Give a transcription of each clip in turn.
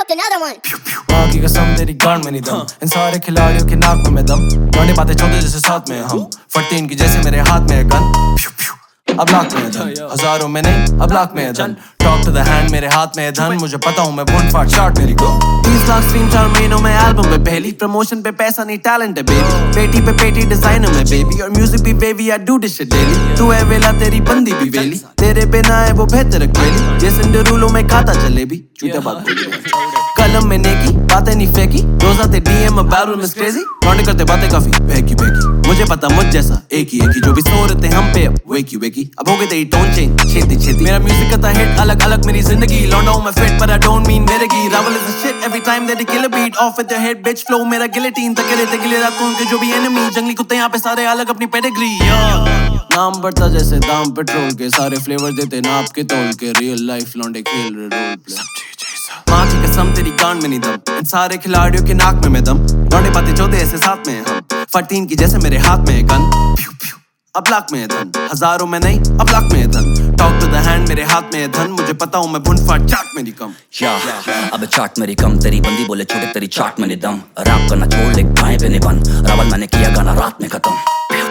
booked another one. माँ की कसम तेरी गांड में नहीं दम, इन सारे खिलाड़ियों के नाक में मैं दम। लौंडे बातें चौदह जैसे साथ में हम, फटती इनकी जैसे मेरे हाथ में है गन। अब लाख में है धन, हजारों में नहीं अब लाख में है धन। टॉक टू द हैंड मेरे हाथ में है धन, मुझे पता हूँ मैं बुन फाट चार्ट मेरी को। 30 लाख स्ट्रीम 4 महीनों में एल्बम पे पहली, प्रमोशन पे पैसा नहीं टैलेंट है बेबी। पेटी पे पेटी डिजाइनर में बेबी, और म्यूजिक भी baby I do this shit daily. तू है वेला तेरी बंदी भी वेली, तेरे बिना है वो बेहतर अकेली। ये सिंडरूलो में खाता जलेबी, चूतिया बात कलम में नेकी बातें नहीं फेंकी, रोज आते डीएम अबाउट मिस क्रेजी। लौंडे करते बातें काफी बेकी बेकी, मुझे पता मुझ जैसा एक ही जो भी सो रहे थे हम पे वेकी वेकी। अब हो गए तेरी टोन चेंज छेती छेती, मेरा म्यूजिक करता हिट अलग अलग मेरी जिंदगी। लौंडा हूं मैं fit but I don't mean मेरे की। Rawal is a shit every time that they kill a beat off with their head bitch flow मेरा गिलेटीन तक रहते गिले रातों के जो भी एनिमी। जंगली कुत्ते यहाँ पे सारे अलग अपनी पेडिग्री। नाम बढ़ता जैसे दाम पेट्रोल के, सारे फ्लेवर देते नाप के तोल के। रियल लाइफ लौंडे खेल रहे रोल प्ले। माँ की कसम तेरी गांड में नहीं दम, इन सारे खिलाड़ियों के नाक में मैं दम। लौंडे बातें चौदह ऐसे साथ में हम, फटतीन की जैसे मेरे हाथ में है गन। अब लाख में है धन, हजारों में नहीं अब लाख में है धन। टॉक टू द हैंड मेरे हाथ में है धन, मुझे पता हूँ मैं भुन फाट चाट मेरी कम। अब चाट मेरी कम, तेरी बंदी बोले छोटे तेरी चाट में दम। रैप करना छोड़ ले गाएं पे नहीं बन, रावल मैंने किया गाना रात में खत्म।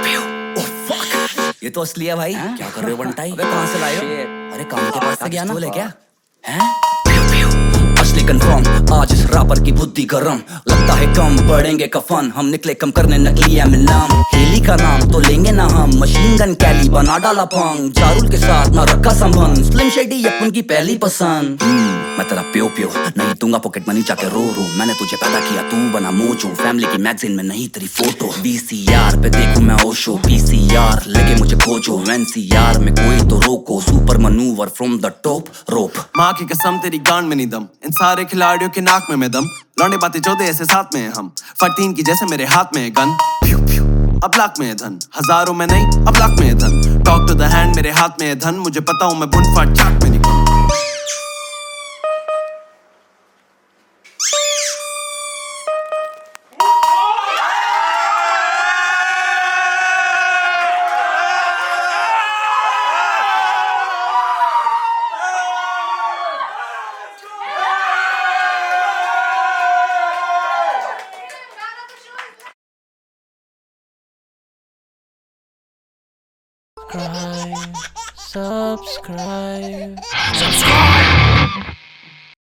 ये तो असली है भाई। क्या कर रहे हो बंटाई? अबे कहाँ से लाए हो? अरे काम के पास से गया ना? बोले क्या? हैं? असली कंफर्म, आज इस रैपर की बुद्धि गरम। लगता है कम पड़ेंगे कफन, हम निकले कम करने नकली है में नाम। हेली का नाम तो लेंगे ना हम, मशीन गन कैली बना डाला पंग। जारुल के साथ ना रखा संबंध, स्लिम शेडी अपन की पहली पसंद। मैं तेरा प्यो प्यो नहीं दूंगा पॉकेट मनी जाके रो रो। मैंने तुझे पैदा किया तू बना मोजो, फैमिली की मैगजीन में नहीं तेरी फोटो। VCR पे देखूं मैं ओशो, PCR लेके मुझे खोजो। NCR में कोई तो रोको, super manoeuvre from the top rope. माँ की कसम तेरी गांड में नहीं दम, इन सारे खिलाड़ियों के नाक में मैं दम। लौंडे बातें चौदह ऐसे साथ में हम, फटतीन की जैसे मेरे हाथ में है गन। अब लाख में है धन, हजारों में नहीं अब लाख में है धन। टॉक टू द हैंड मेरे हाथ में है धन, मुझे पता हूँ मैं बुन फाट चाट मेरी कम। Subscribe.